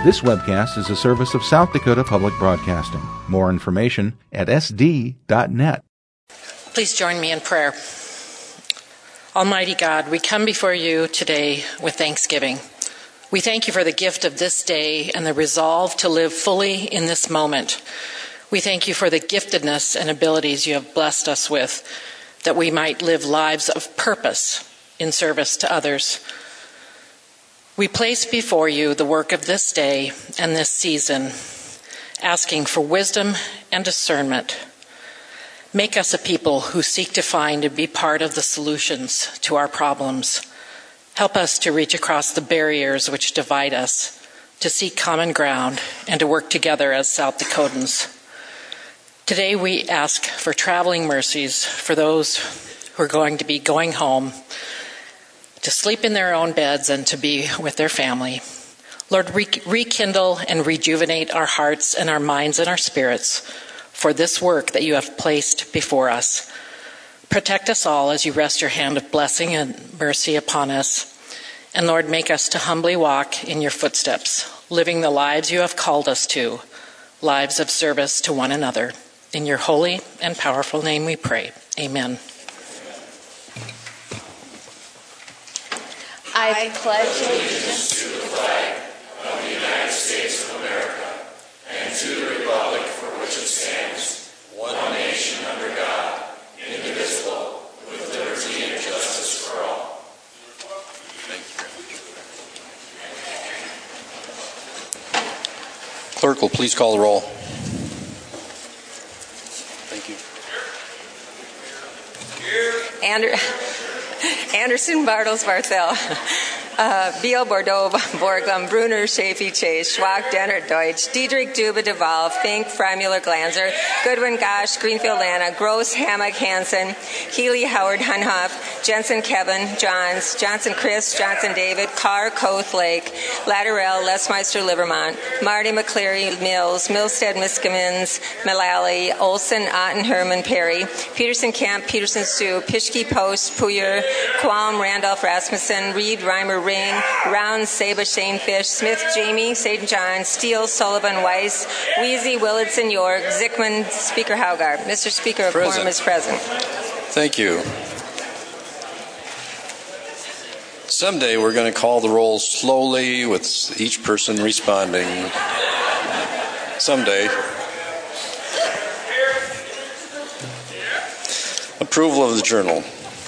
This webcast is a service of South Dakota Public Broadcasting. More information at sd.net. Please join me in prayer. Almighty God, we come before you today with thanksgiving. We thank you for the gift of this day and the resolve to live fully in this moment. We thank you for the giftedness and abilities you have blessed us with, that we might live lives of purpose in service to others. We place before you the work of this day and this season, asking for wisdom and discernment. Make us a people who seek to find and be part of the solutions to our problems. Help us to reach across the barriers which divide us, to seek common ground, and to work together as South Dakotans. Today we ask for traveling mercies for those who are going to be going home, to sleep in their own beds and to be with their family. Lord, rekindle and rejuvenate our hearts and our minds and our spirits for this work that you have placed before us. Protect us all as you rest your hand of blessing and mercy upon us. And Lord, make us to humbly walk in your footsteps, living the lives you have called us to, lives of service to one another. In your holy and powerful name we pray. Amen. I pledge allegiance to the flag of the United States of America and to the republic for which it stands, one nation under God, indivisible, with liberty and justice for all. Clerk will please call the roll. Thank you. Anderson, Bartles, Barthel, Beal, Bordeaux, Borglum, Brunner, Chafee, Chase, Schwach, Denner, Deutsch, Diedrich, Duba, Deval, Fink, Freimuller, Glanzer, Goodwin, Gosh, Greenfield, Lana, Gross, Hammock, Hansen, Healy, Howard, Hunhoff, Jensen, Kevin, Johns, Johnson, Chris, Johnson, David, Carr, Koth, Lake, Latterell, Lesmeister, Livermont, Marty, McCleary, Mills, Milstead, Miskimins, Mullally, Olson, Otten, Herman, Perry, Peterson, Camp, Peterson, Sioux, Pischke, Post, Puyer, Qualm, Randolph, Rasmussen, Reed, Reimer, Ring, Round, Saba, Shane, Fish, Smith, Jamie, St. John, Steele, Sullivan, Weiss, Wheezy, Willardson, York, Zickman, Speaker Haugar. Mr. Speaker, a quorum is present. Thank you. Someday we're going to call the roll slowly with each person responding. Someday. Approval of the journal.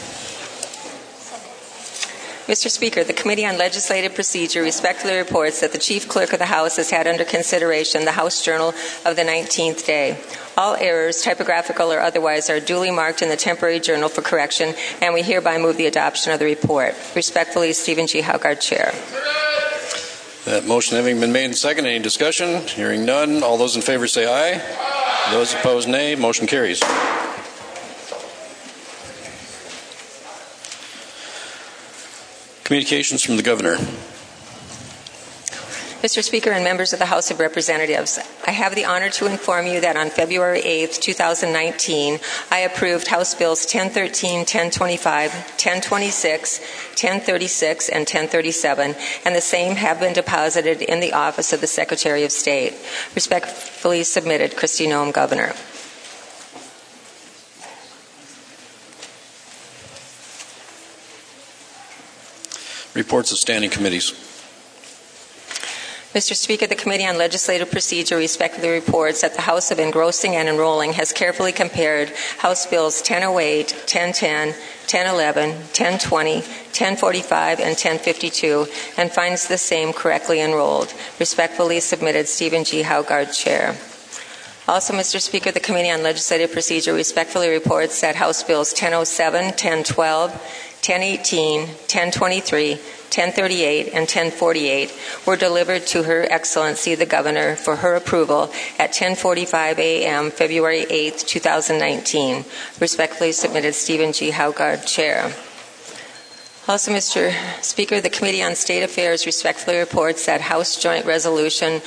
Mr. Speaker, the Committee on Legislative Procedure respectfully reports that the Chief Clerk of the House has had under consideration the House Journal of the 19th day. All errors, typographical or otherwise, are duly marked in the temporary journal for correction, and we hereby move the adoption of the report. Respectfully, Stephen G. Haugaard, Chair. That motion having been made and seconded, any discussion? Hearing none. All those in favor say aye. Those opposed, nay. Motion carries. Communications from the Governor. Mr. Speaker and members of the House of Representatives, I have the honor to inform you that on February 8, 2019, I approved House Bills 1013, 1025, 1026, 1036, and 1037, and the same have been deposited in the office of the Secretary of State. Respectfully submitted, Kristi Noem, Governor. Reports of standing committees. Mr. Speaker, the Committee on Legislative Procedure respectfully reports that the House of Engrossing and Enrolling has carefully compared House Bills 1008, 1010, 1011, 1020, 1045, and 1052, and finds the same correctly enrolled. Respectfully submitted, Stephen G. Haugaard, Chair. Also, Mr. Speaker, the Committee on Legislative Procedure respectfully reports that House Bills 1007, 1012, 1018, 1023, 1038, and 1048 were delivered to Her Excellency the Governor for her approval at 10:45 a.m. February 8, 2019. Respectfully submitted, Stephen G. Haugaard, Chair. Also, Mr. Speaker, the Committee on State Affairs respectfully reports that House Joint Resolution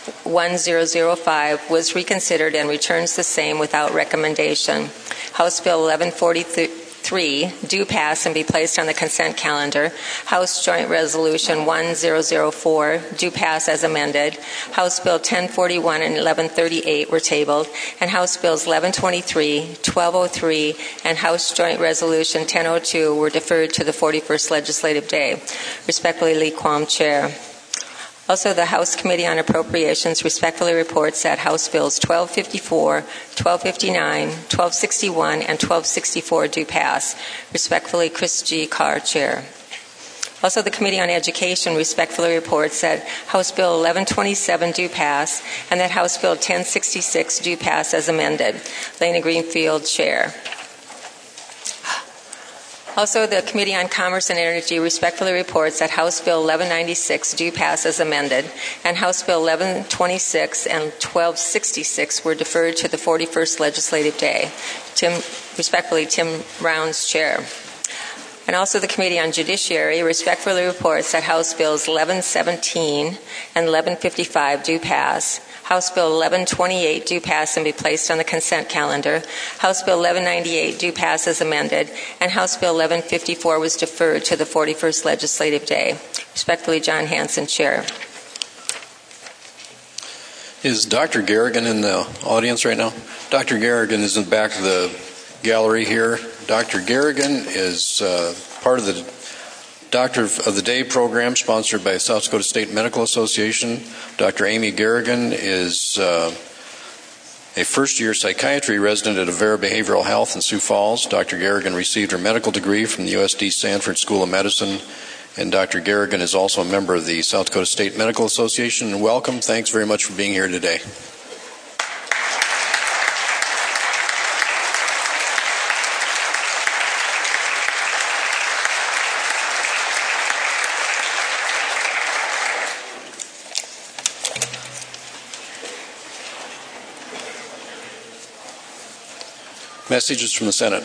1005 was reconsidered and returns the same without recommendation. House Bill 1143 3 do pass and be placed on the consent calendar. House Joint Resolution 1004 do pass as amended. House Bill 1041 and 1138 were tabled, and House Bills 1123, 1203, and House Joint Resolution 1002 were deferred to the 41st legislative day. Respectfully, Lee Quam, Chair. Also, the House Committee on Appropriations respectfully reports that House Bills 1254, 1259, 1261, and 1264 do pass. Respectfully, Chris G. Carr, Chair. Also, the Committee on Education respectfully reports that House Bill 1127 do pass and that House Bill 1066 do pass as amended. Lena Greenfield, Chair. Also, the Committee on Commerce and Energy respectfully reports that House Bill 1196 do pass as amended, and House Bill 1126 and 1266 were deferred to the 41st legislative day. Respectfully, Tim Rounds, Chair. And also the Committee on Judiciary respectfully reports that House Bills 1117 and 1155 do pass. House Bill 1128 do pass and be placed on the consent calendar. House Bill 1198 do pass as amended, and House Bill 1154 was deferred to the 41st legislative day. Respectfully, John Hanson, Chair. Is Dr. Garrigan in the audience right now? Dr. Garrigan is in the back of the gallery here. Dr. Garrigan is part of the Doctor of the Day program sponsored by South Dakota State Medical Association. Dr. Amy Garrigan is a first-year psychiatry resident at Avera Behavioral Health in Sioux Falls. Dr. Garrigan received her medical degree from the USD Sanford School of Medicine, and Dr. Garrigan is also a member of the South Dakota State Medical Association. And welcome. Thanks very much for being here today. Messages from the Senate.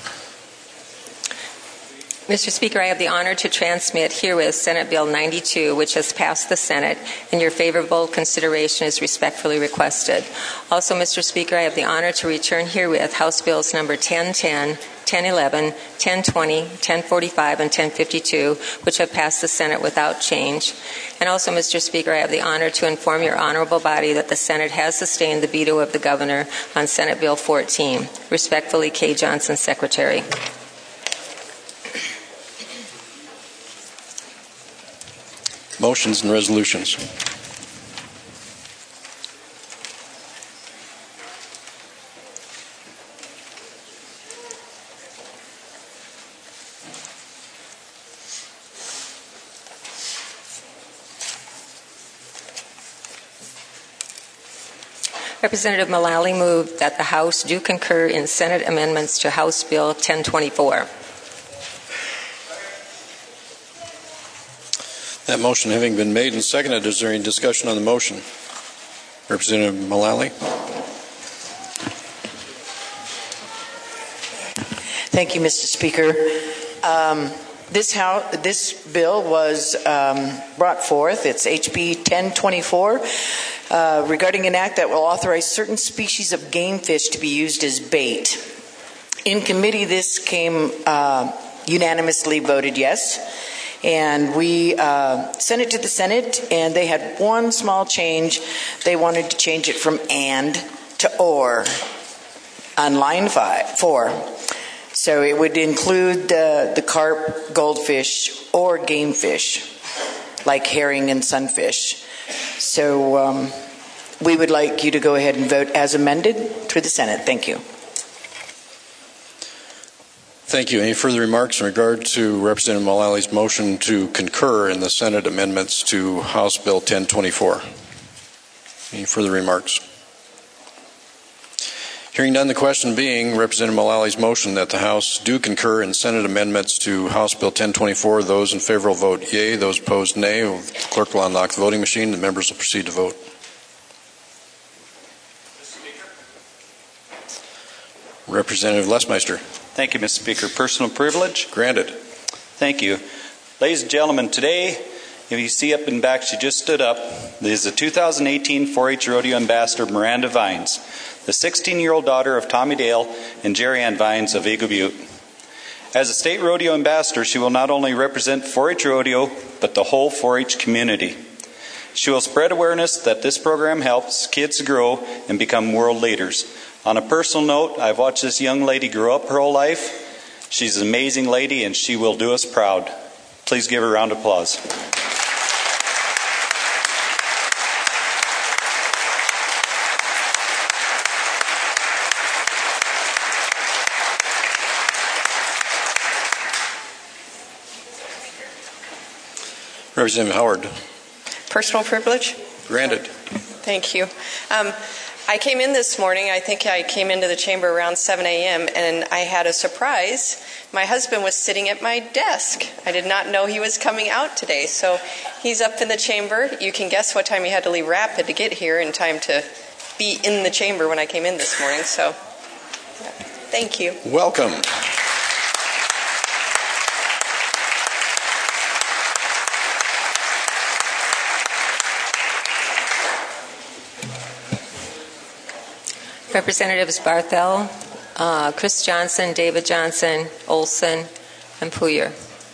Mr. Speaker, I have the honor to transmit herewith Senate Bill 92, which has passed the Senate, and your favorable consideration is respectfully requested. Also, Mr. Speaker, I have the honor to return herewith House Bills number 1010, 1011, 1020, 1045, and 1052, which have passed the Senate without change. And also, Mr. Speaker, I have the honor to inform your honorable body that the Senate has sustained the veto of the governor on Senate Bill 14. Respectfully, Kay Johnson, Secretary. Motions and resolutions. Representative Mullally moved that the House do concur in Senate amendments to House Bill 1024. That motion having been made and seconded, is there any discussion on the motion? Representative Mullally. Thank you, Mr. Speaker. This bill was brought forth. It's HB 1024, regarding an act that will authorize certain species of game fish to be used as bait. In committee, this came unanimously voted yes. And we sent it to the Senate, and they had one small change. They wanted to change it from and to or on line 4. So it would include the carp, goldfish, or game fish, like herring and sunfish. So we would like you to go ahead and vote as amended through the Senate. Thank you. Thank you. Any further remarks in regard to Representative Mullally's motion to concur in the Senate amendments to House Bill 1024? Any further remarks? Hearing none, the question being Representative Mullally's motion that the House do concur in Senate amendments to House Bill 1024. Those in favor will vote yea. Those opposed, nay. The clerk will unlock the voting machine. The members will proceed to vote. Representative Lesmeister. Thank you, Mr. Speaker. Personal privilege? Granted. Thank you. Ladies and gentlemen, today, if you see up in back, she just stood up, is the 2018 4-H Rodeo Ambassador Miranda Vines, the 16-year-old daughter of Tommy Dale and Jerry Ann Vines of Eagle Butte. As a state rodeo ambassador, she will not only represent 4-H rodeo, but the whole 4-H community. She will spread awareness that this program helps kids grow and become world leaders. On a personal note, I've watched this young lady grow up her whole life. She's an amazing lady, and she will do us proud. Please give her a round of applause. Representative Howard. Personal privilege? Granted. Thank you. I came in this morning, I think I came into the chamber around 7 a.m., and I had a surprise. My husband was sitting at my desk. I did not know he was coming out today, so he's up in the chamber. You can guess what time he had to leave Rapid to get here in time to be in the chamber when I came in this morning, so thank you. Welcome. Representatives Barthel, Chris Johnson, David Johnson, Olson, and Puyer.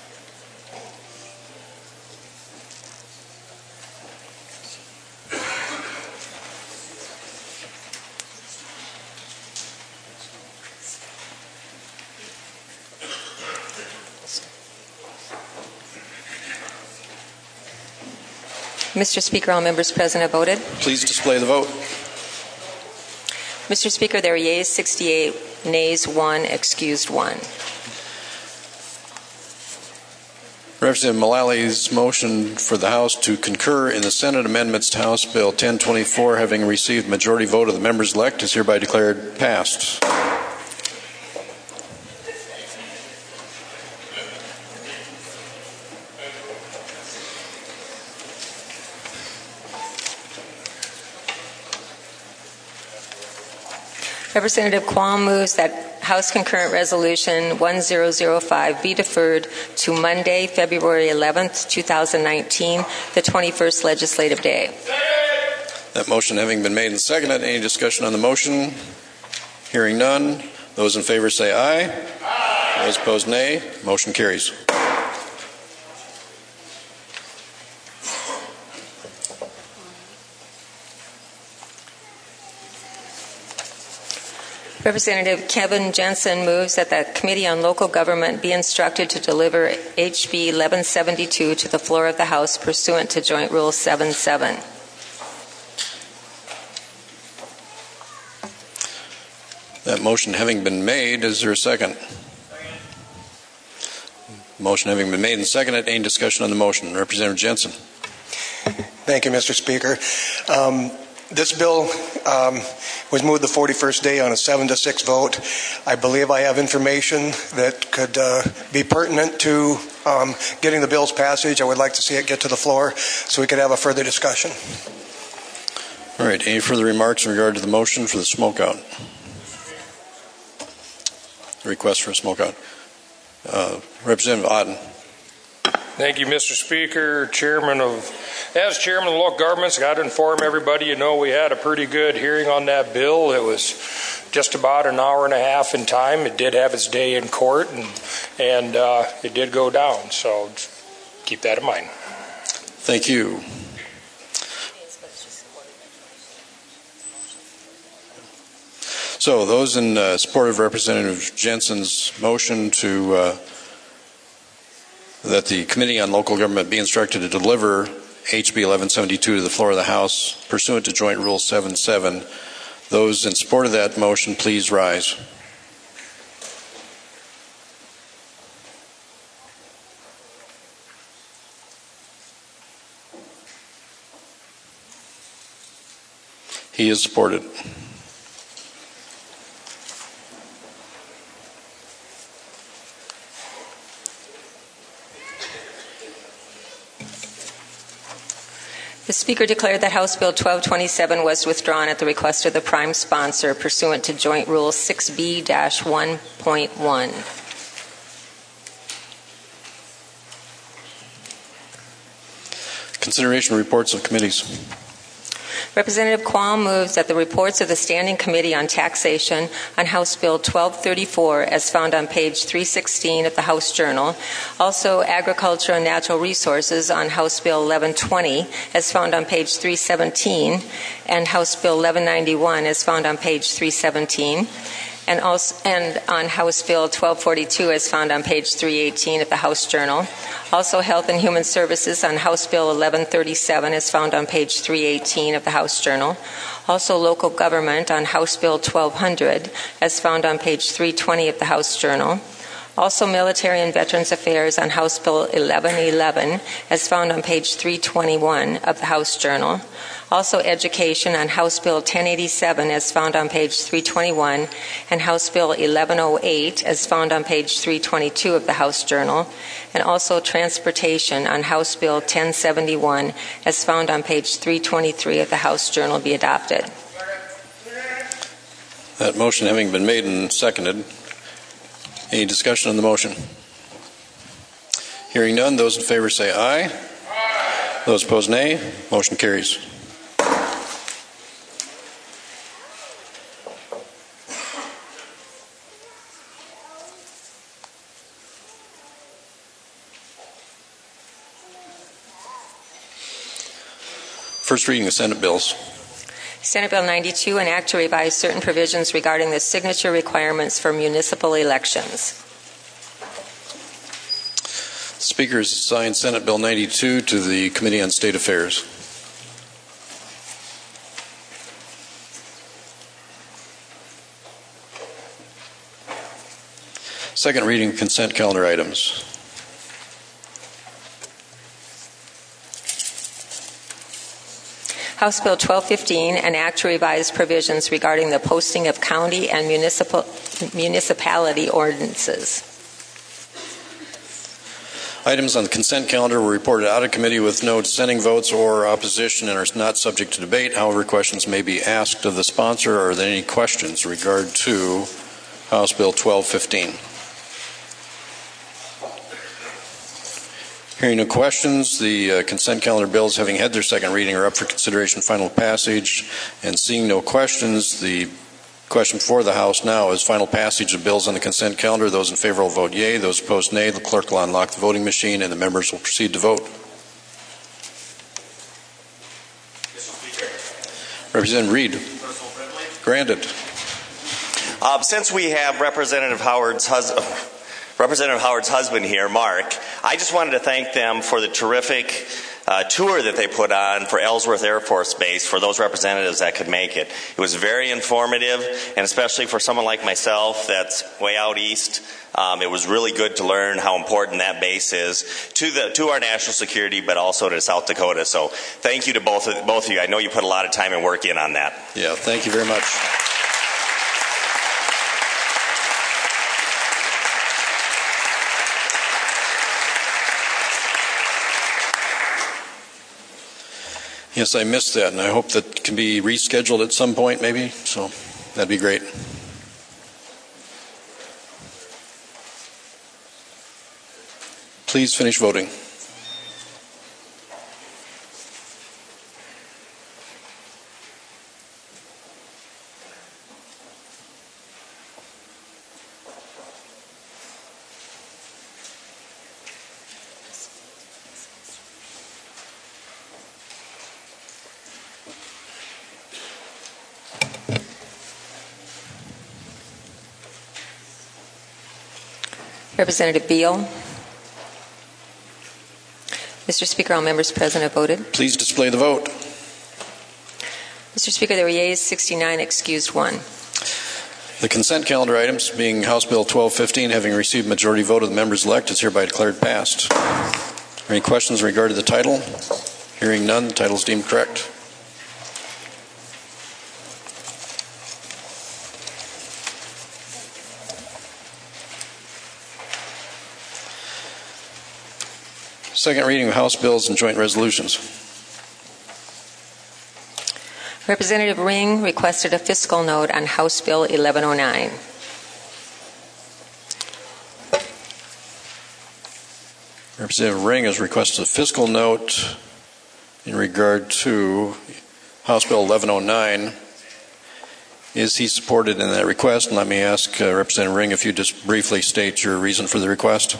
Mr. Speaker, all members present have voted. Please display the vote. Mr. Speaker, there are yeas 68, nays 1, excused 1. Representative Mullally's motion for the House to concur in the Senate amendments to House Bill 1024, having received majority vote of the members-elect, is hereby declared passed. Representative Quam moves that House Concurrent Resolution 1005 be deferred to Monday, February 11th, 2019, the 21st legislative day. That motion having been made and seconded, any discussion on the motion? Hearing none. Those in favor say aye. Aye. Those opposed, nay. Motion carries. Representative Kevin Jensen moves that the Committee on Local Government be instructed to deliver HB 1172 to the floor of the House pursuant to Joint Rule 77. That motion having been made, is there a second? Motion having been made and seconded, any discussion on the motion? Representative Jensen. Thank you, Mr. Speaker. This bill was moved the 41st day on a 7-6 vote. I believe I have information that could be pertinent to getting the bill's passage. I would like to see it get to the floor so we could have a further discussion. All right. Any further remarks in regard to the motion for the smokeout? Request for a smokeout. Representative Otten. Thank you, Mr. Speaker. As chairman of local governments, I got to inform everybody, we had a pretty good hearing on that bill. It was just about an hour and a half in time. It did have its day in court, and it did go down. So keep that in mind. Thank you. So those in support of Representative Jensen's motion to that the Committee on Local Government be instructed to deliver HB 1172 to the floor of the House pursuant to Joint Rule 77. Those in support of that motion, please rise. He is supported. The Speaker declared that House Bill 1227 was withdrawn at the request of the prime sponsor pursuant to Joint Rule 6B-1.1. Consideration reports of committees. Representative Quam moves that the reports of the Standing Committee on Taxation on House Bill 1234, as found on page 316 of the House Journal, also Agriculture and Natural Resources on House Bill 1120, as found on page 317, and House Bill 1191, as found on page 317, and on House Bill 1242, as found on page 318 of the House Journal. Also Health and Human Services on House Bill 1137, as found on page 318 of the House Journal. Also Local Government on House Bill 1200, as found on page 320 of the House Journal. Also Military and Veterans Affairs on House Bill 1111, as found on page 321 of the House Journal. Also Education on House Bill 1087, as found on page 321, and House Bill 1108, as found on page 322 of the House Journal. And also Transportation on House Bill 1071, as found on page 323 of the House Journal, be adopted. That motion having been made and seconded, any discussion on the motion? Hearing none, those in favor say aye. Aye. Those opposed, nay. Motion carries. First reading of Senate bills. Senate Bill 92, an act to revise certain provisions regarding the signature requirements for municipal elections. The Speaker has assigned Senate Bill 92 to the Committee on State Affairs. Second reading of consent calendar items. House Bill 1215, an act to revise provisions regarding the posting of county and municipality ordinances. Items on the consent calendar were reported out of committee with no dissenting votes or opposition and are not subject to debate. However, questions may be asked of the sponsor. Are there any questions in regard to House Bill 1215? Hearing no questions, the consent calendar bills having had their second reading are up for consideration final passage. And seeing no questions, the question before the House now is final passage of bills on the consent calendar. Those in favor will vote yea. Those opposed, nay. The clerk will unlock the voting machine and the members will proceed to vote. Representative Reed. Granted. Since we have Representative Howard's husband here, Mark, I just wanted to thank them for the terrific tour that they put on for Ellsworth Air Force Base for those representatives that could make it. It was very informative, and especially for someone like myself that's way out east, it was really good to learn how important that base is to our national security, but also to South Dakota. So thank you to both of you. I know you put a lot of time and work in on that. Yeah, thank you very much. Yes, I missed that, and I hope that can be rescheduled at some point, maybe. So that'd be great. Please finish voting. Representative Beal. Mr. Speaker, all members present have voted. Please display the vote. Mr. Speaker, there were yeas 69, excused 1. The consent calendar items, being House Bill 1215, having received majority vote of the members elect, is hereby declared passed. Are there any questions in regard to the title? Hearing none, the title is deemed correct. Second reading of House bills and joint resolutions. Representative Ring requested a fiscal note on House Bill 1109. Representative Ring has requested a fiscal note in regard to House Bill 1109. Is he supported in that request? And let me ask Representative Ring if you just briefly state your reason for the request.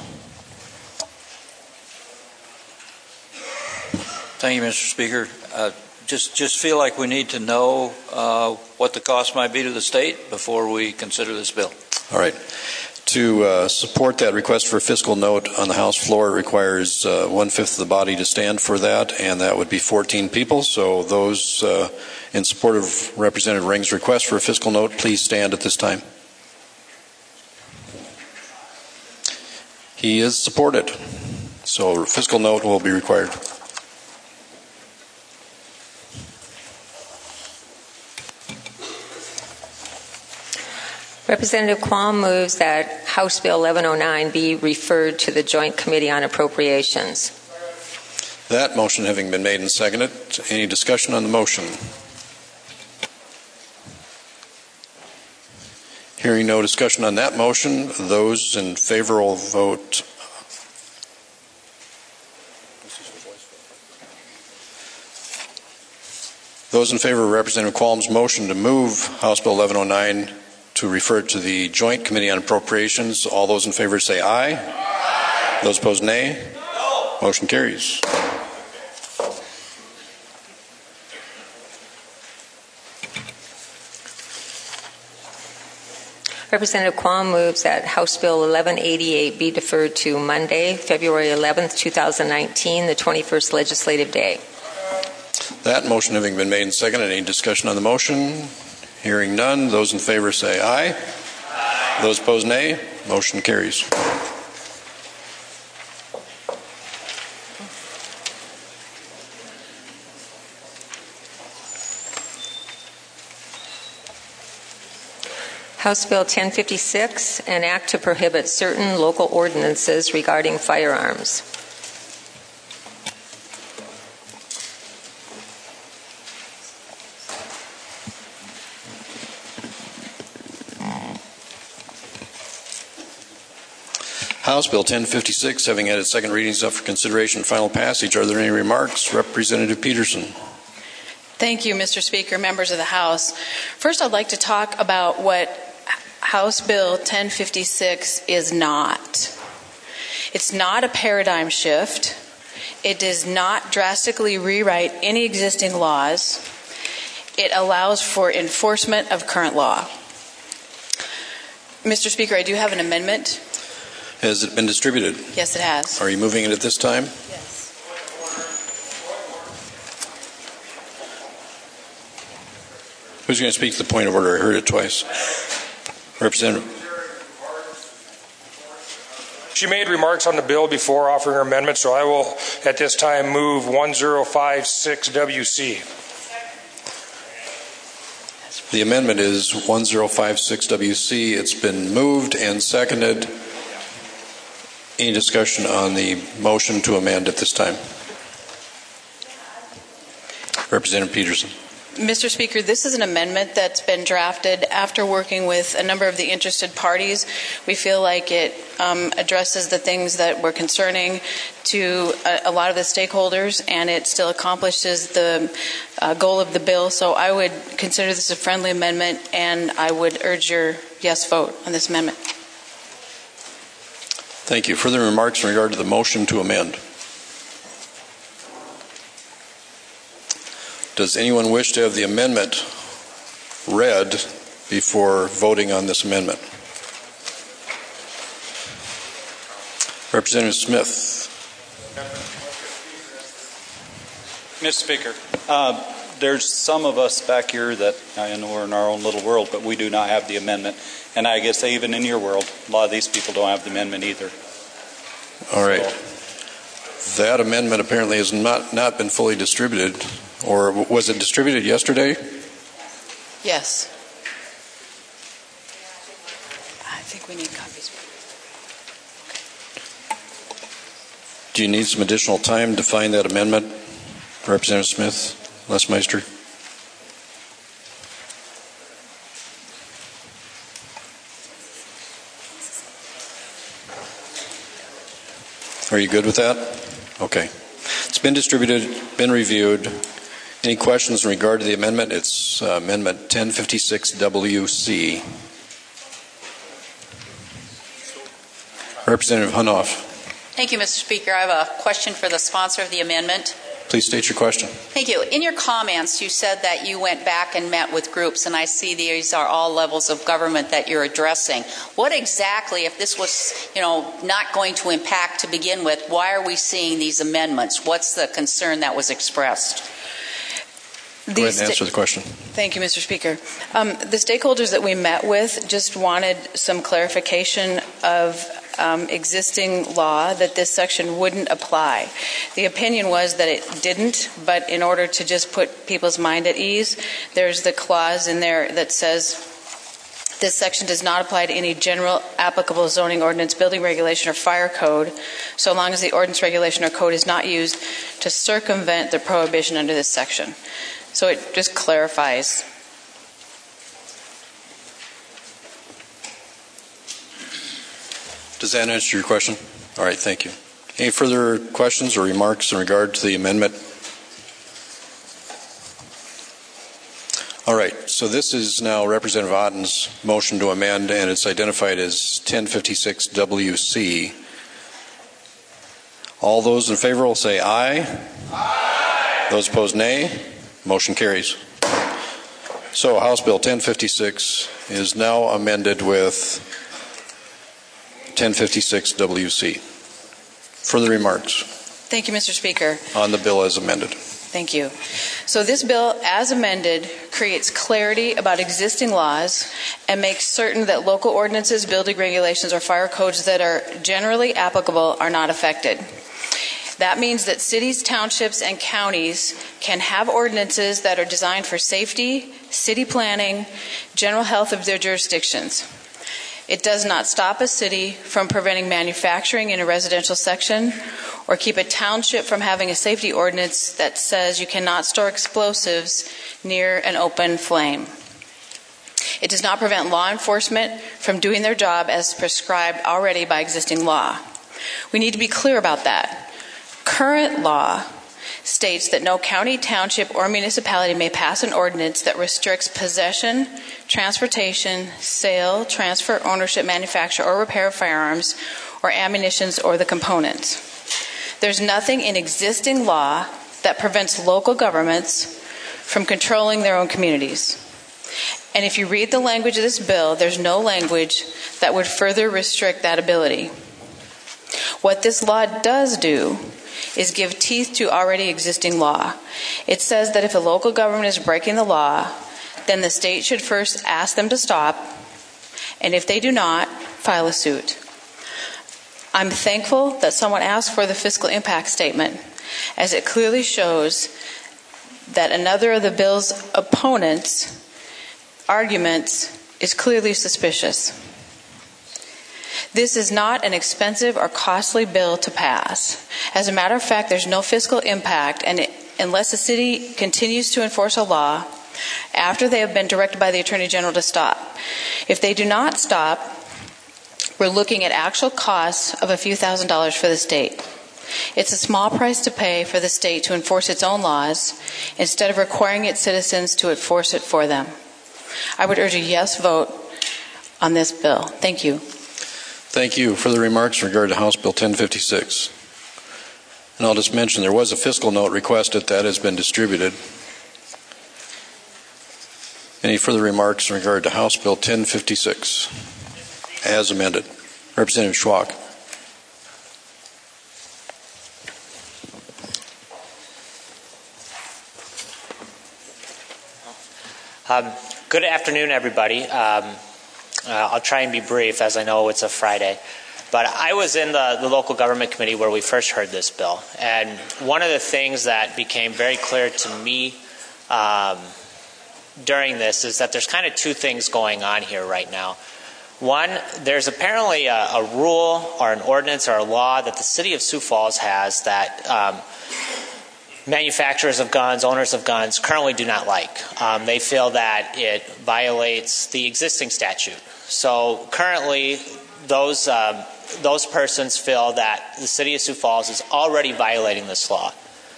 Thank you, Mr. Speaker. Just feel like we need to know what the cost might be to the state before we consider this bill. All right. To support that request for a fiscal note on the House floor, it requires 1/5 of the body to stand for that, and that would be 14 people. So those in support of Representative Ring's request for a fiscal note, please stand at this time. He is supported. So a fiscal note will be required. Representative Qualm moves that House Bill 1109 be referred to the Joint Committee on Appropriations. That motion having been made and seconded, any discussion on the motion? Hearing no discussion on that motion, those in favor will vote. Those in favor of Representative Qualm's motion to move House Bill 1109 to refer to the Joint Committee on Appropriations, all those in favor say aye. Aye. Those opposed, nay. No. Motion carries. Representative Qualm moves that House Bill 1188 be deferred to Monday, February 11th, 2019, the 21st legislative day. That motion having been made and seconded, any discussion on the motion? Hearing none, those in favor say aye. Aye. Those opposed, nay. Motion carries. House Bill 1056, an act to prohibit certain local ordinances regarding firearms. House Bill 1056, having had its second readings up for consideration and final passage. Are there any remarks? Representative Peterson. Thank you, Mr. Speaker, members of the House. First, I'd like to talk about what House Bill 1056 is not. It's not a paradigm shift. It does not drastically rewrite any existing laws. It allows for enforcement of current law. Mr. Speaker, I do have an amendment. Has it been distributed? Yes, it has. Are you moving it at this time? Yes. Who's going to speak to the point of order? I heard it twice. Representative. She made remarks on the bill before offering her amendment, so I will at this time move 1056WC. The amendment is 1056WC. It's been moved and seconded. Any discussion on the motion to amend at this time? Representative Peterson. Mr. Speaker, this is an amendment that's been drafted after working with a number of the interested parties. We feel like it addresses the things that were concerning to a lot of the stakeholders, and it still accomplishes the goal of the bill. So I would consider this a friendly amendment, and I would urge your yes vote on this amendment. Thank you. Further remarks in regard to the motion to amend? Does anyone wish to have the amendment read before voting on this amendment? Representative Smith. Mr. Speaker, there's some of us back here that I know we're in our own little world, but we do not have the amendment. And I guess even in your world, a lot of these people don't have the amendment either. All right. So, that amendment apparently has not been fully distributed. Or was it distributed yesterday? Yes. I think we need copies. Do you need some additional time to find that amendment, Representative Smith, Lesmeister? Are you good with that? Okay. It's been distributed, been reviewed. Any questions in regard to the amendment? It's Amendment 1056WC. Representative Hunoff. Thank you, Mr. Speaker. I have a question for the sponsor of the amendment. Please state your question. Thank you. In your comments, you said that you went back and met with groups, and I see these are all levels of government that you're addressing. What exactly, if this was, not going to impact to begin with, why are we seeing these amendments? What's the concern that was expressed? Go ahead and answer the question. Thank you, Mr. Speaker. The stakeholders that we met with just wanted some clarification of existing law that this section wouldn't apply. The opinion was that it didn't, but in order to just put people's mind at ease, there's the clause in there that says this section does not apply to any general applicable zoning ordinance, building regulation, or fire code, so long as the ordinance, regulation, or code is not used to circumvent the prohibition under this section. So it just clarifies. Does that answer your question? All right, thank you. Any further questions or remarks in regard to the amendment? All right, so this is now Representative Otten's motion to amend, and it's identified as 1056WC. All those in favor will say aye. Aye. Those opposed, nay. Motion carries. So House Bill 1056 is now amended with 1056WC. Further remarks? Thank you, Mr. Speaker. On the bill as amended. Thank you. So this bill, as amended, creates clarity about existing laws and makes certain that local ordinances, building regulations, or fire codes that are generally applicable are not affected. That means that cities, townships, and counties can have ordinances that are designed for safety, city planning, general health of their jurisdictions. It does not stop a city from preventing manufacturing in a residential section or keep a township from having a safety ordinance that says you cannot store explosives near an open flame. It does not prevent law enforcement from doing their job as prescribed already by existing law. We need to be clear about that. Current law states that no county, township, or municipality may pass an ordinance that restricts possession, transportation, sale, transfer, ownership, manufacture, or repair of firearms or ammunitions or the components. There's nothing in existing law that prevents local governments from controlling their own communities. And if you read the language of this bill, there's no language that would further restrict that ability. What this law does do is give teeth to already existing law. It says that if a local government is breaking the law, then the state should first ask them to stop, and if they do not, file a suit. I'm thankful that someone asked for the fiscal impact statement, as it clearly shows that another of the bill's opponents' arguments is clearly suspicious. This is not an expensive or costly bill to pass. As a matter of fact, there's no fiscal impact, and unless a city continues to enforce a law after they have been directed by the Attorney General to stop. If they do not stop, we're looking at actual costs of a few $1,000s for the state. It's a small price to pay for the state to enforce its own laws instead of requiring its citizens to enforce it for them. I would urge a yes vote on this bill. Thank you. Thank you. Further remarks in regard to House Bill 1056. And I'll just mention there was a fiscal note requested that has been distributed. Any further remarks in regard to House Bill 1056 as amended? Representative Schwach. Good afternoon, everybody. I'll try and be brief, as I know it's a Friday. But I was in the local government committee where we first heard this bill. And one of the things that became very clear to me during this is that there's kind of two things going on here right now. One, there's apparently a rule or an ordinance or a law that the city of Sioux Falls has that manufacturers of guns, owners of guns, currently do not like. They feel that it violates the existing statute. So currently, those persons feel that the city of Sioux Falls is already violating this law.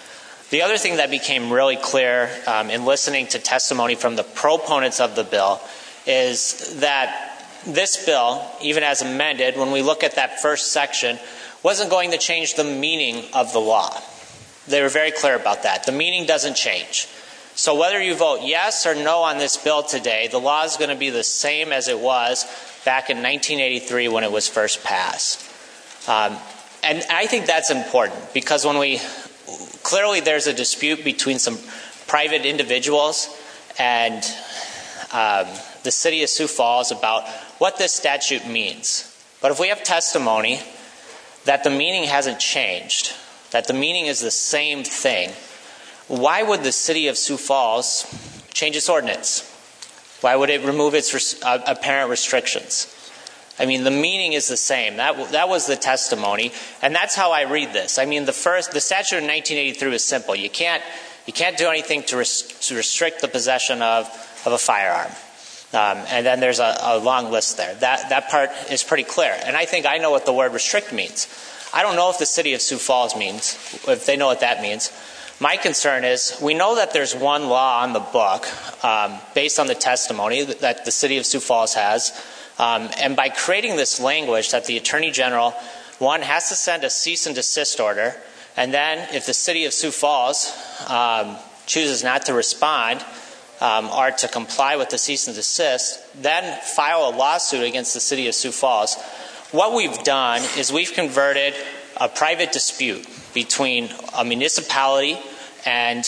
The other thing that became really clear in listening to testimony from the proponents of the bill is that this bill, even as amended, when we look at that first section, wasn't going to change the meaning of the law. They were very clear about that. The meaning doesn't change. So whether you vote yes or no on this bill today, the law is going to be the same as it was back in 1983 when it was first passed. And I think that's important because clearly there's a dispute between some private individuals and the city of Sioux Falls about what this statute means. But if we have testimony that the meaning hasn't changed, that the meaning is the same thing, why would the city of Sioux Falls change its ordinance? Why would it remove its apparent restrictions? I mean, the meaning is the same. That was the testimony, and that's how I read this. I mean, the statute in 1983 was simple. You can't do anything to restrict the possession of a firearm. And then there's a long list there. That part is pretty clear. And I think I know what the word restrict means. I don't know if the city of Sioux Falls means, if they know what that means. My concern is we know that there's one law on the book based on the testimony that the city of Sioux Falls has. And by creating this language that the Attorney General, one, has to send a cease and desist order, and then if the city of Sioux Falls chooses not to respond or to comply with the cease and desist, then file a lawsuit against the city of Sioux Falls. What we've done is we've converted a private dispute between a municipality and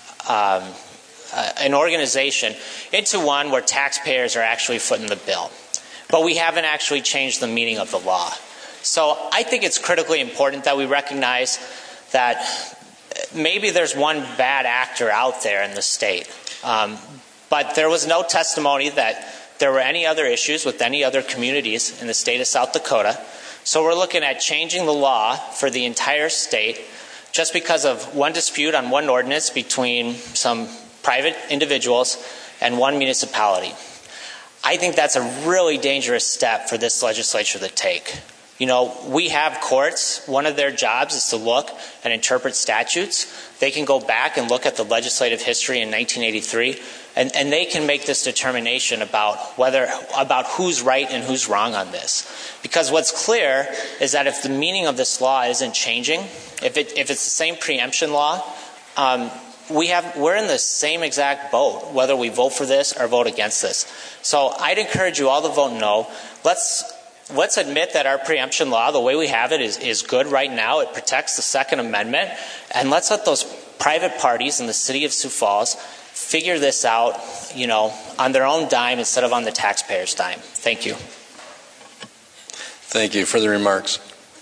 an organization into one where taxpayers are actually footing the bill. But we haven't actually changed the meaning of the law. So I think it's critically important that we recognize that maybe there's one bad actor out there in the state. But there was no testimony that there were any other issues with any other communities in the state of South Dakota. So we're looking at changing the law for the entire state just because of one dispute on one ordinance between some private individuals and one municipality. I think that's a really dangerous step for this legislature to take. You know, we have courts. One of their jobs is to look and interpret statutes. They can go back and look at the legislative history in 1983, and they can make this determination about who's right and who's wrong on this. Because what's clear is that if the meaning of this law isn't changing, if it's the same preemption law, we're in the same exact boat, whether we vote for this or vote against this. So I'd encourage you all to vote no. Let's admit that our preemption law, the way we have it, is good right now. It protects the Second Amendment. And let's let those private parties in the city of Sioux Falls figure this out, on their own dime instead of on the taxpayers' dime. Thank you. Thank you. Further remarks?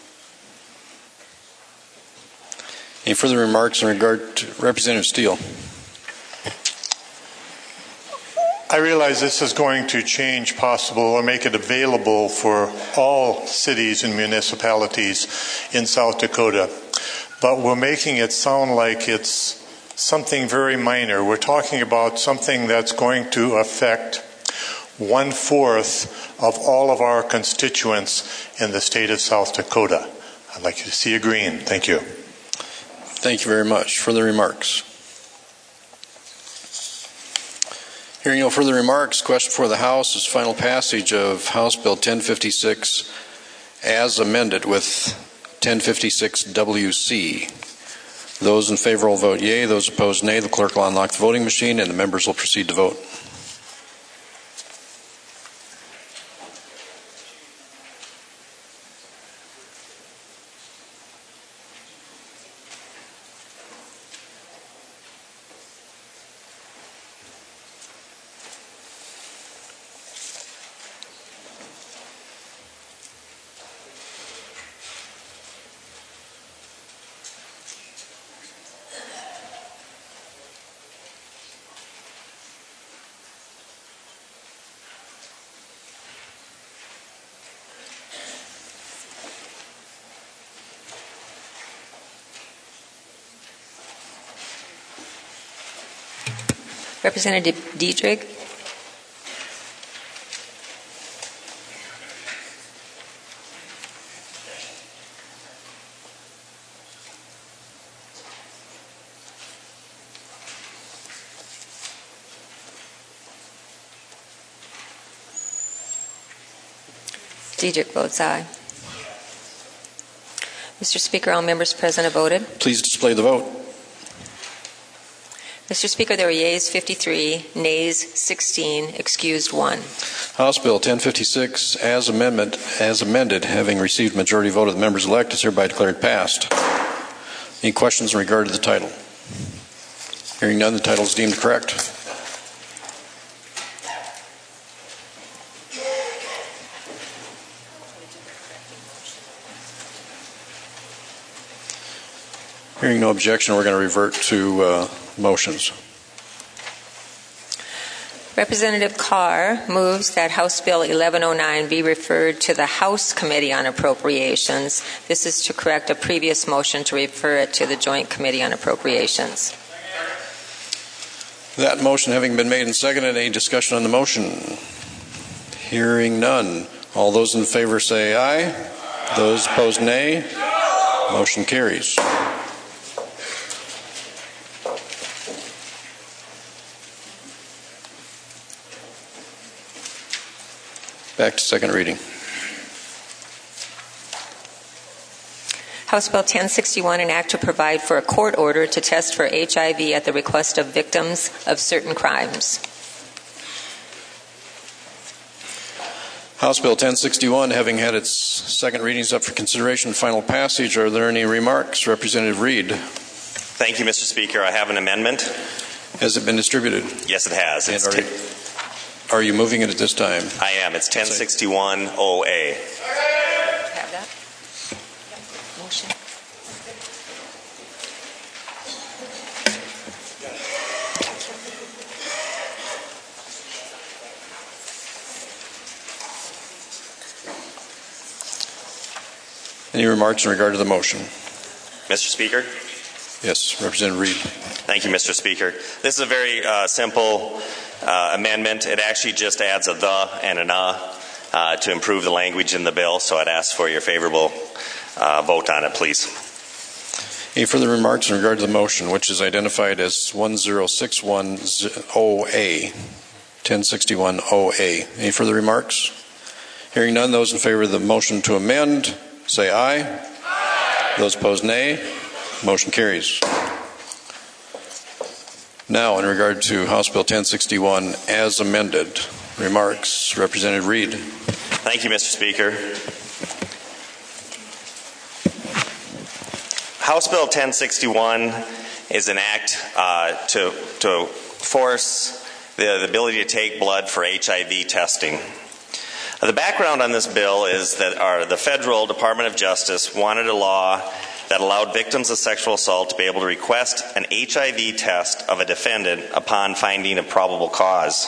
Any further remarks in regard to Representative Steele? I realize this is going to change possible or make it available for all cities and municipalities in South Dakota, but we're making it sound like it's something very minor. We're talking about something that's going to affect 1/4 of all of our constituents in the state of South Dakota. I'd like you to see a green. Thank you. Thank you very much. Further remarks? Hearing no further remarks, question for the House is final passage of House Bill 1056 as amended with 1056 WC. Those in favor will vote yea. Those opposed nay. The clerk will unlock the voting machine and the members will proceed to vote. Representative Dietrich. Diedrich votes aye. Mr. Speaker, all members present have voted. Please display the vote. Mr. Speaker, there are yeas 53, nays 16, excused 1. House Bill 1056, as amended, having received majority vote of the members elect, is hereby declared passed. Any questions in regard to the title? Hearing none, the title is deemed correct. Hearing no objection, we're going to revert to motions. Representative Carr moves that House Bill 1109 be referred to the House Committee on Appropriations. This is to correct a previous motion to refer it to the Joint Committee on Appropriations. That motion having been made and seconded, any discussion on the motion? Hearing none. All those in favor say aye. Those opposed, nay. Motion carries. Back to second reading. House Bill 1061, an act to provide for a court order to test for HIV at the request of victims of certain crimes. House Bill 1061, having had its second readings up for consideration and final passage, are there any remarks? Representative Reed. Thank you, Mr. Speaker. I have an amendment. Has it been distributed? Yes, it has. Are you moving it at this time? I am. It's 1061 OA. Have that? Motion. Any remarks in regard to the motion? Mr. Speaker? Yes, Representative Reed. Thank you, Mr. Speaker. This is a very simple amendment. It actually just adds a the and an to improve the language in the bill, so I'd ask for your favorable vote on it, please. Any further remarks in regard to the motion, which is identified as 1061OA, 1061OA? Any further remarks? Hearing none, those in favor of the motion to amend, say aye. Aye. Those opposed, nay. Motion carries. Now, in regard to House Bill 1061 as amended, remarks. Representative Reed. Thank you, Mr. Speaker. House Bill 1061 is an act to force the ability to take blood for HIV testing. The background on this bill is that the Federal Department of Justice wanted a law that allowed victims of sexual assault to be able to request an HIV test of a defendant upon finding of probable cause.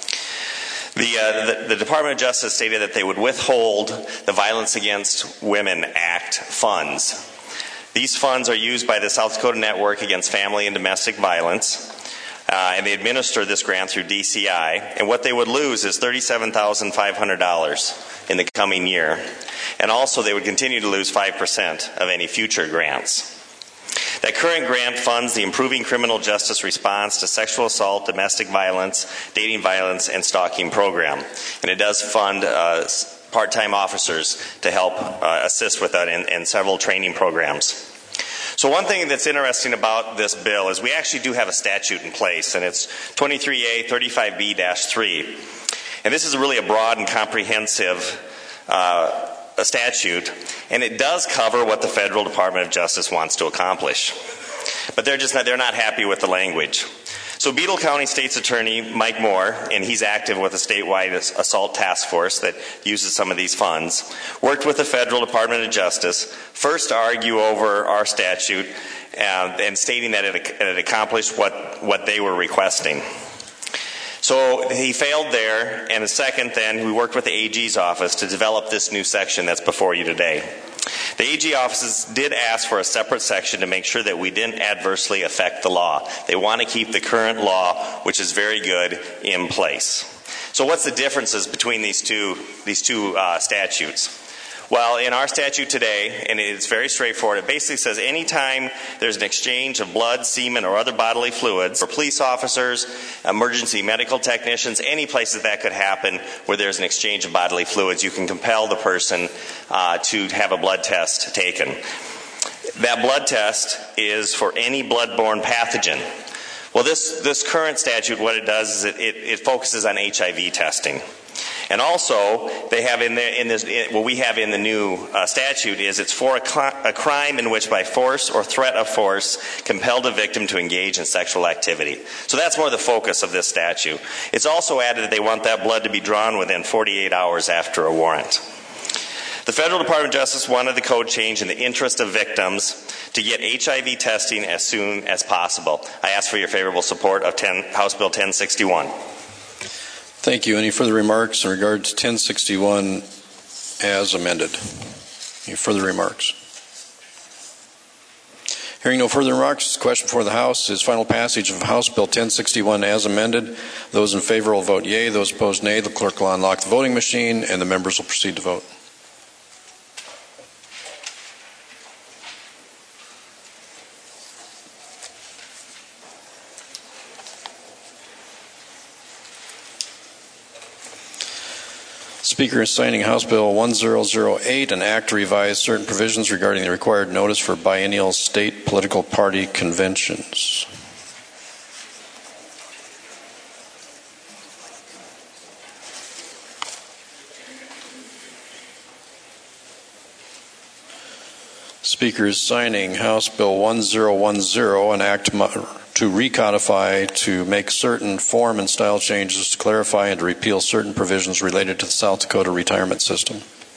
The Department of Justice stated that they would withhold the Violence Against Women Act funds. These funds are used by the South Dakota Network Against Family and Domestic Violence, and they administer this grant through DCI. And what they would lose is $37,500 in the coming year. And also they would continue to lose 5% of any future grants. That current grant funds the Improving Criminal Justice Response to Sexual Assault, Domestic Violence, Dating Violence, and Stalking program. And it does fund part-time officers to help assist with that in several training programs. So one thing that's interesting about this bill is we actually do have a statute in place, and it's 23A 35B-3. And this is really a broad and comprehensive a statute, and it does cover what the Federal Department of Justice wants to accomplish. But they're not happy with the language. So Beadle County State's Attorney Mike Moore, and he's active with a statewide assault task force that uses some of these funds, worked with the Federal Department of Justice, first to argue over our statute and stating that it accomplished what they were requesting. So he failed there, and second then, we worked with the AG's office to develop this new section that's before you today. The AG offices did ask for a separate section to make sure that we didn't adversely affect the law. They want to keep the current law, which is very good, in place. So what's the differences between these two statutes? Well, in our statute today, and it's very straightforward, it basically says anytime there's an exchange of blood, semen, or other bodily fluids for police officers, emergency medical technicians, any places that could happen where there's an exchange of bodily fluids, you can compel the person to have a blood test taken. That blood test is for any bloodborne pathogen. Well, this current statute, what it does is it focuses on HIV testing. And also, they have what we have in the new statute is it's for a crime in which by force or threat of force compelled a victim to engage in sexual activity. So that's more the focus of this statute. It's also added that they want that blood to be drawn within 48 hours after a warrant. The Federal Department of Justice wanted the code change in the interest of victims to get HIV testing as soon as possible. I ask for your favorable support of House Bill 1061. Thank you. Any further remarks in regard to 1061 as amended? Any further remarks? Hearing no further remarks, the question before the House is final passage of House Bill 1061 as amended. Those in favor will vote yea. Those opposed nay. The clerk will unlock the voting machine and the members will proceed to vote. Speaker is signing House Bill 1008, an act to revise certain provisions regarding the required notice for biennial state political party conventions. Speaker is signing House Bill 1010, an act to recodify, to make certain form and style changes, to clarify and to repeal certain provisions related to the South Dakota retirement system.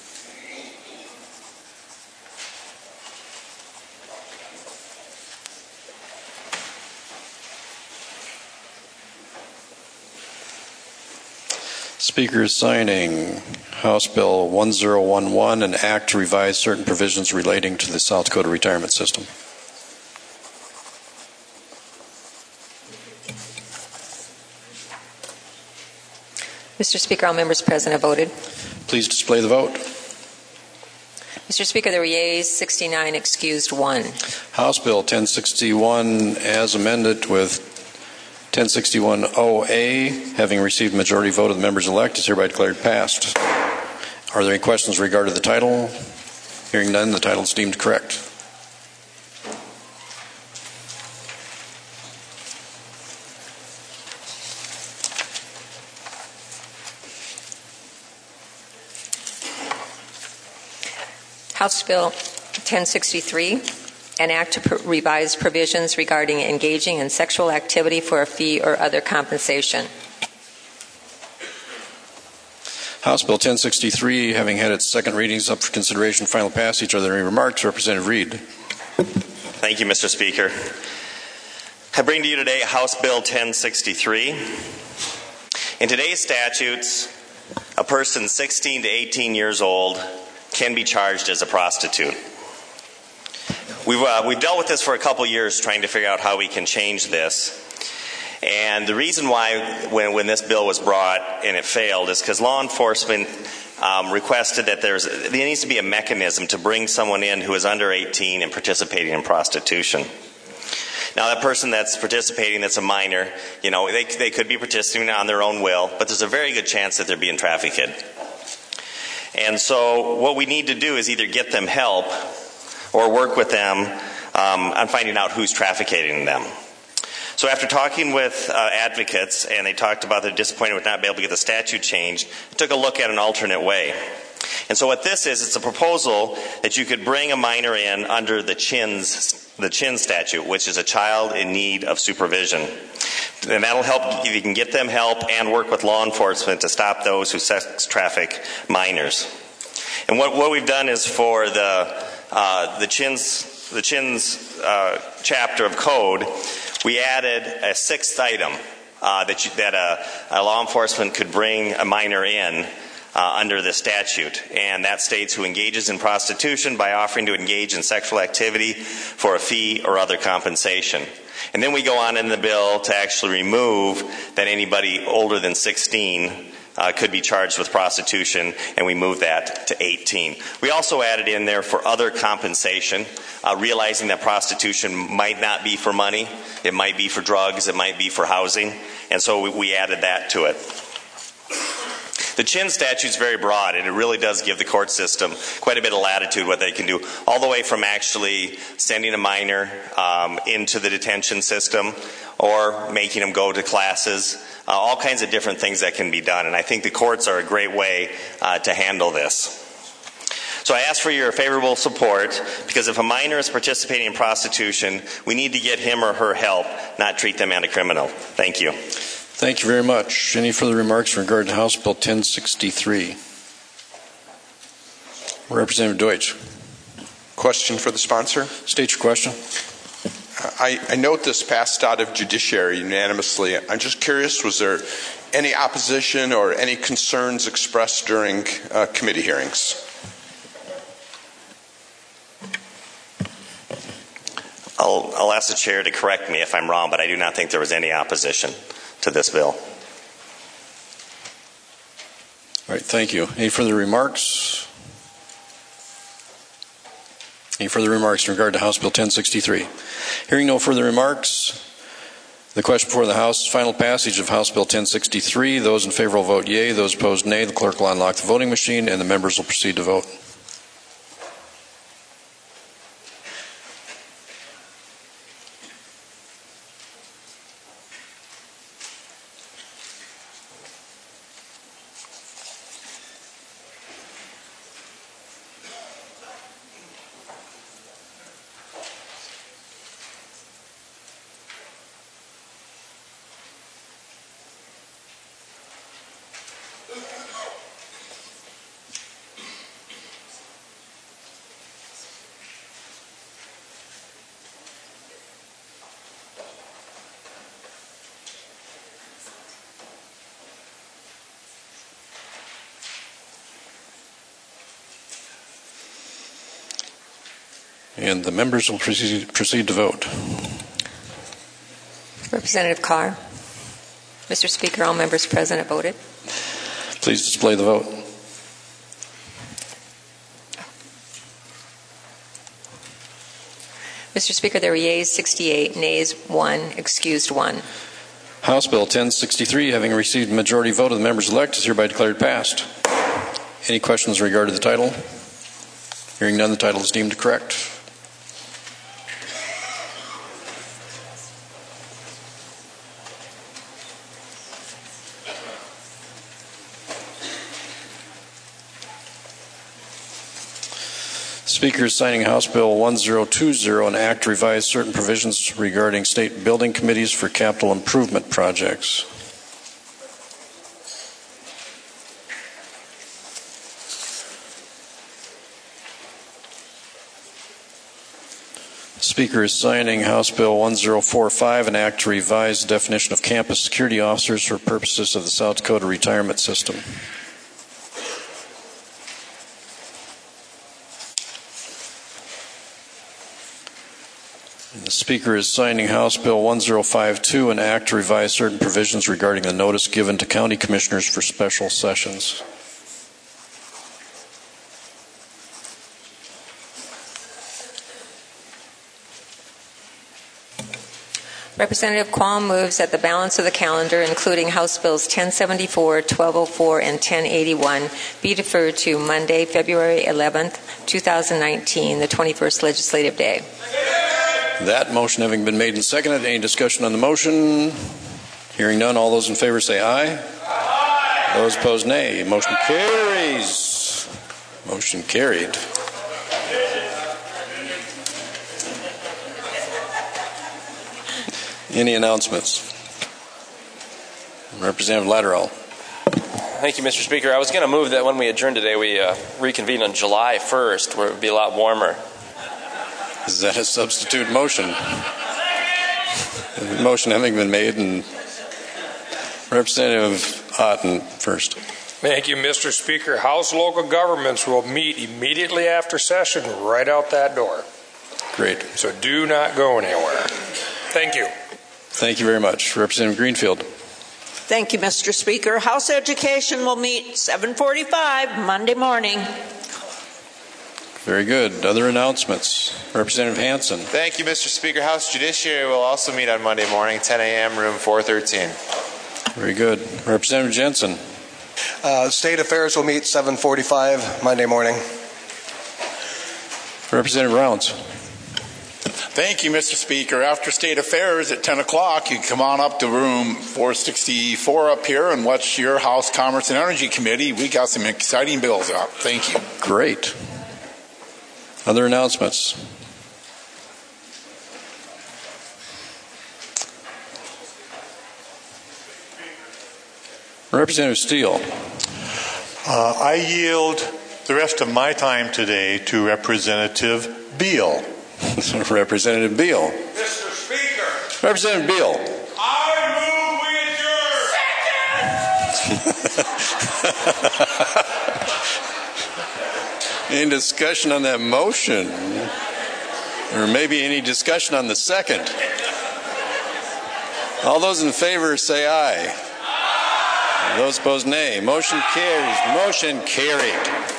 Speaker is signing House Bill 1011, an act to revise certain provisions relating to the South Dakota retirement system. Mr. Speaker, all members present have voted. Please display the vote. Mr. Speaker, there were yeas 69, excused 1. House Bill 1061 as amended with 1061-OA, having received a majority vote of the members elect, is hereby declared passed. Are there any questions regarding the title? Hearing none, the title is deemed correct. House Bill 1063, an act to revise provisions regarding engaging in sexual activity for a fee or other compensation. House Bill 1063, having had its second readings up for consideration and final passage, are there any remarks? Representative Reed. Thank you, Mr. Speaker. I bring to you today House Bill 1063. In today's statutes, a person 16 to 18 years old can be charged as a prostitute. We've dealt with this for a couple years, trying to figure out how we can change this. And the reason why, when this bill was brought and it failed, is because law enforcement requested that there needs to be a mechanism to bring someone in who is under 18 and participating in prostitution. Now, that person that's participating, that's a minor, they could be participating on their own will, but there's a very good chance that they're being trafficked. And so what we need to do is either get them help or work with them on finding out who's trafficking them. So after talking with advocates, and they talked about their disappointment with not being able to get the statute changed, I took a look at an alternate way. And so what this is, it's a proposal that you could bring a minor in under the CHIN statute, which is a child in need of supervision. And that'll help, you can get them help and work with law enforcement to stop those who sex traffic minors. And what we've done is for the CHIN's chapter of code, we added a sixth item that a law enforcement could bring a minor in under the statute, and that states who engages in prostitution by offering to engage in sexual activity for a fee or other compensation. And then we go on in the bill to actually remove that anybody older than 16 could be charged with prostitution, and we moved that to 18. We also added in there for other compensation, realizing that prostitution might not be for money. It might be for drugs. It might be for housing. And so we added that to it. The Chin statute is very broad, and it really does give the court system quite a bit of latitude what they can do, all the way from actually sending a minor into the detention system or making them go to classes, all kinds of different things that can be done. And I think the courts are a great way to handle this. So I ask for your favorable support, because if a minor is participating in prostitution, we need to get him or her help, not treat them as a criminal. Thank you. Thank you very much. Any further remarks in regard to House Bill 1063? Representative Deutsch. Question for the sponsor. State your question. I note this passed out of judiciary unanimously. I'm just curious, was there any opposition or any concerns expressed during committee hearings? I'll ask the chair to correct me if I'm wrong, but I do not think there was any opposition to this bill. All right, thank you. Any further remarks? Any further remarks in regard to House Bill 1063? Hearing no further remarks, the question before the House is final passage of House Bill 1063. Those in favor will vote yea. Those opposed, nay. The clerk will unlock the voting machine, and the members will proceed to vote. And the members will proceed to vote. Representative Carr. Mr. Speaker, all members present have voted. Please display the vote. Mr. Speaker, there were yeas 68, nays 1, excused 1. House Bill 1063, having received a majority vote of the members elect, is hereby declared passed. Any questions regarding the title? Hearing none, the title is deemed correct. Speaker is signing House Bill 1020, an act to revise certain provisions regarding state building committees for capital improvement projects. Speaker is signing House Bill 1045, an act to revise the definition of campus security officers for purposes of the South Dakota retirement system. The Speaker is signing House Bill 1052, an act to revise certain provisions regarding the notice given to county commissioners for special sessions. Representative Qualm moves that the balance of the calendar, including House Bills 1074, 1204, and 1081, be deferred to Monday, February 11th, 2019, the 21st legislative day. That motion having been made and seconded, any discussion on the motion? Hearing none, all those in favor say aye. Aye. Those opposed, nay. Motion carries. Motion carried. Any announcements? Representative Latterall. Thank you, Mr. Speaker. I was going to move that when we adjourn today, we reconvene on July 1st, where it would be a lot warmer. Is that a substitute motion? Motion having been made, and Representative Otten first. Thank you, Mr. Speaker. House local governments will meet immediately after session right out that door. Great. So do not go anywhere. Thank you. Thank you very much. Representative Greenfield. Thank you, Mr. Speaker. House Education will meet 7:45 Monday morning. Very good. Other announcements? Representative Hansen. Thank you, Mr. Speaker. House Judiciary will also meet on Monday morning, 10 a.m., room 413. Very good. Representative Jensen. State Affairs will meet 7:45 Monday morning. Representative Rounds. Thank you, Mr. Speaker. After State Affairs at 10 o'clock, you can come on up to room 464 up here and watch your House Commerce and Energy Committee. We got some exciting bills up. Thank you. Great. Other announcements? Representative Steele. I yield the rest of my time today to Representative Beal. Representative Beal. Mr. Speaker. Representative Beal. I move we adjourn. Any discussion on that motion? Or maybe any discussion on the second? All those in favor say aye. Those opposed, nay. Motion carries. Motion carried.